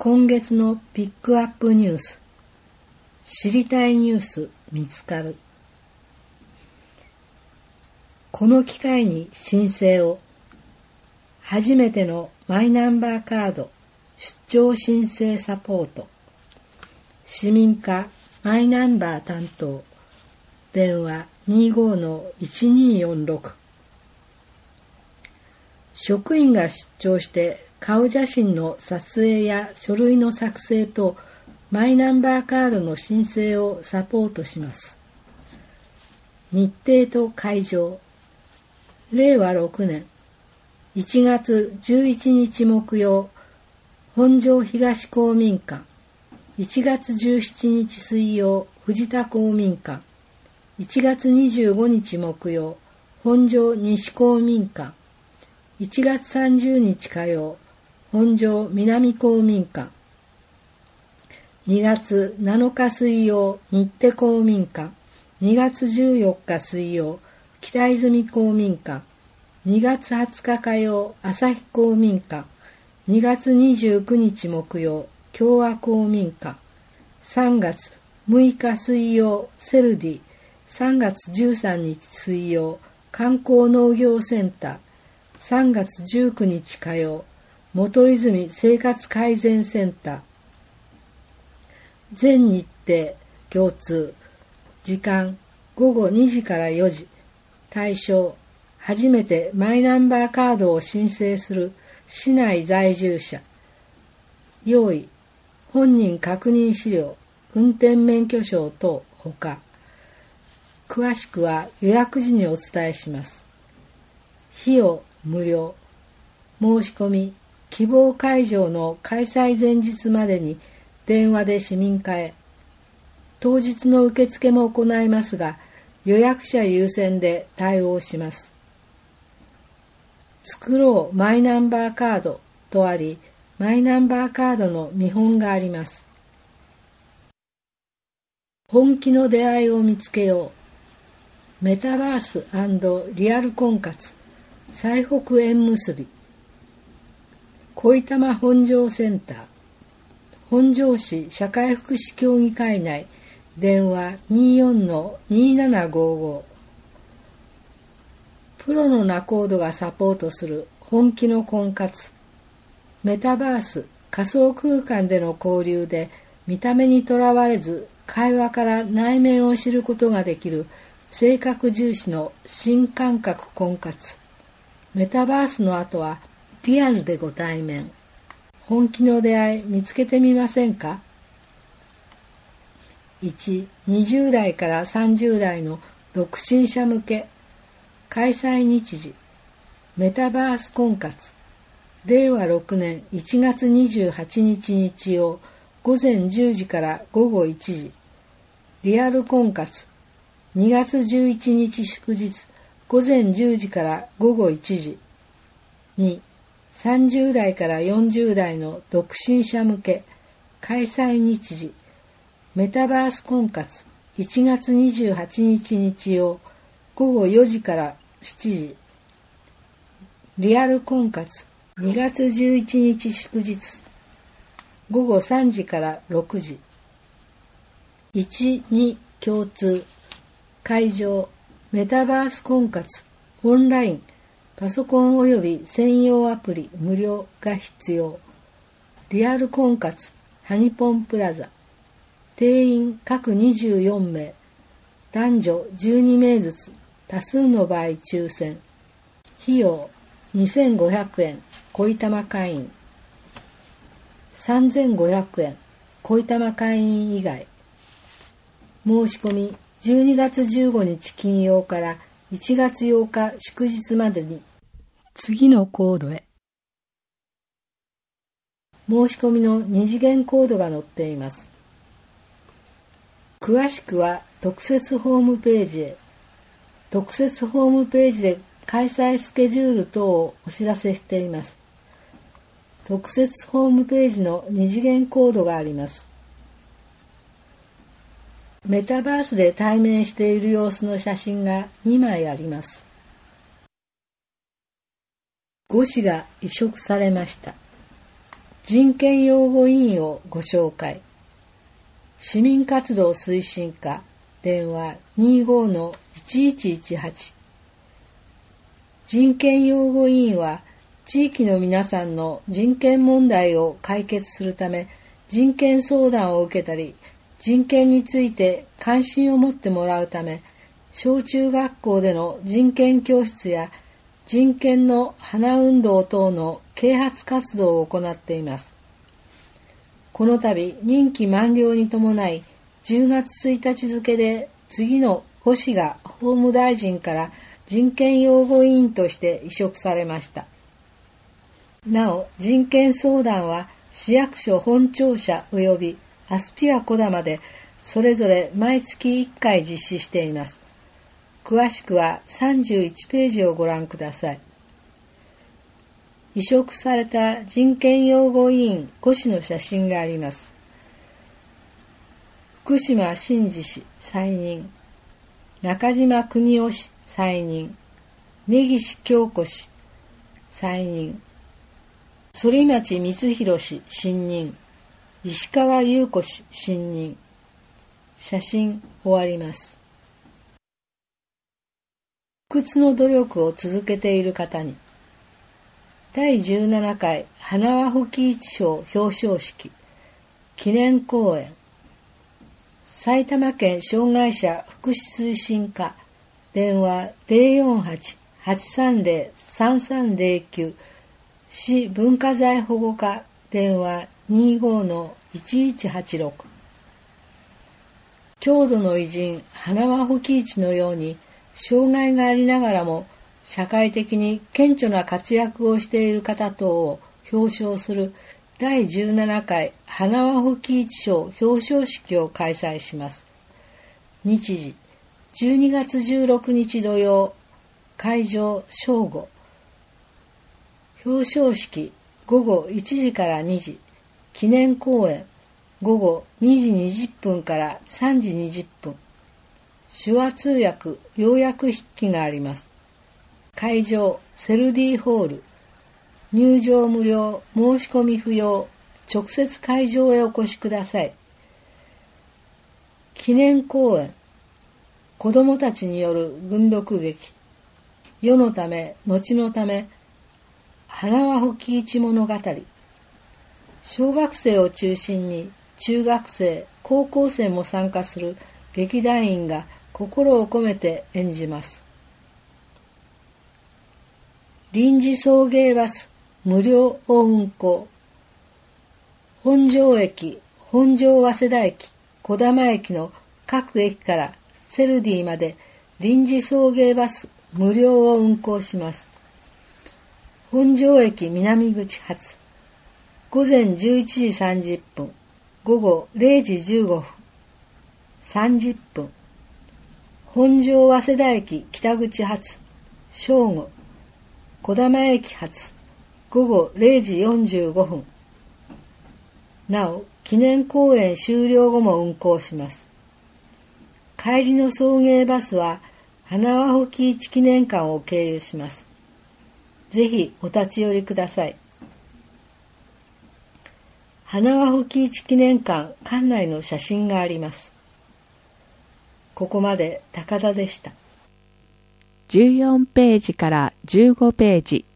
今月のピックアップニュース。知りたいニュース見つかる。この機会に申請を。初めてのマイナンバーカード出張申請サポート。市民課マイナンバー担当。電話 25-1246。職員が出張して顔写真の撮影や書類の作成とマイナンバーカードの申請をサポートします。日程と会場。令和6年1月11日木曜、本庄東公民館。1月17日水曜、藤田公民館。1月25日木曜、本庄西公民館。1月30日火曜、本庄南公民館。2月7日水曜、新手公民館。2月14日水曜、北泉公民館。2月20日火曜、朝日公民館。2月29日木曜、共和公民館。3月6日水曜、セルディ。3月13日水曜、観光農業センター。3月19日火曜、元泉生活改善センター。全日程共通。時間午後2時から4時。対象初めてマイナンバーカードを申請する市内在住者。用意本人確認資料、運転免許証等ほか。詳しくは予約時にお伝えします。費用無料。申し込み希望会場の開催前日までに電話で市民課へ。当日の受付も行いますが、予約者優先で対応します。作ろうマイナンバーカードとあり、マイナンバーカードの見本があります。本気の出会いを見つけよう。メタバース&リアル婚活最北縁結び。恋玉本庄センター。本庄市社会福祉協議会内。電話 24-2755。プロの仲人がサポートする本気の婚活。メタバース仮想空間での交流で見た目にとらわれず会話から内面を知ることができる性格重視の新感覚婚活。メタバースの後はリアルでご対面。本気の出会い見つけてみませんか。1、20代から30代の独身者向け。開催日時。メタバース婚活。令和6年1月28日日曜午前10時から午後1時。リアル婚活。2月11日祝日午前10時から午後1時。2、30代から40代の独身者向け。開催日時。メタバース婚活。1月28日日曜午後4時から7時。リアル婚活。2月11日祝日午後3時から6時。1、2共通。会場メタバース婚活オンラインパソコン及び専用アプリ無料が必要。リアル婚活ハニポンプラザ。定員各24名。男女12名ずつ。多数の場合抽選。費用2500円恋玉会員。3500円恋玉会員以外。申し込み12月15日金曜から1月8日祝日までに。次のコードへ。申し込みの2次元コードが載っています。詳しくは特設ホームページへ。特設ホームページで開催スケジュール等をお知らせしています。特設ホームページの2次元コードがあります。メタバースで対面している様子の写真が2枚あります。5子が移植されました。 人権擁護委員をご紹介。市民活動推進課、電話 25-1118。人権擁護委員は、地域の皆さんの人権問題を解決するため、人権相談を受けたり、人権について関心を持ってもらうため、小中学校での人権教室や人権の花運動等の啓発活動を行っています。この度、任期満了に伴い、10月1日付で次の5氏が法務大臣から人権擁護委員として委嘱されました。なお、人権相談は市役所本庁舎及びアスピアこだまでそれぞれ毎月1回実施しています。詳しくは31ページをご覧ください。委嘱された人権擁護委員5氏の写真があります。福島真嗣氏再任、中島邦夫氏再任、根岸京子氏再任、反町光弘氏新任、石川優子氏新任。写真終わります。不屈の努力を続けている方に、第17回花輪保喜一賞表彰式記念講演、埼玉県障害者福祉推進課、電話 048-830-3309、市文化財保護課、電話 25-1186。郷土の偉人花輪保喜一のように障害がありながらも社会的に顕著な活躍をしている方等を表彰する第17回花輪保喜一賞表彰式を開催します。日時12月16日土曜、会場正午。表彰式午後1時から2時、記念講演午後2時20分から3時20分。手話通訳要約筆記があります。会場セルディホール。入場無料、申し込み不要。直接会場へお越しください。記念講演、子どもたちによる群読劇、世のため後のため、花輪保喜一物語。小学生を中心に中学生、高校生も参加する劇団員が心を込めて演じます。臨時送迎バス無料を運行。本庄駅、本庄早稲田駅、児玉駅の各駅からセルディまで臨時送迎バス無料を運行します。本庄駅南口発、午前11時30分、午後0時15分、30分。本庄早稲田駅北口発、正午、児玉駅発、午後0時45分。なお、記念講演終了後も運行します。帰りの送迎バスは花輪保喜一記念館を経由します。ぜひお立ち寄りください。花輪保喜一記念館館内の写真があります。ここまで高田でした。 14ページから15ページ。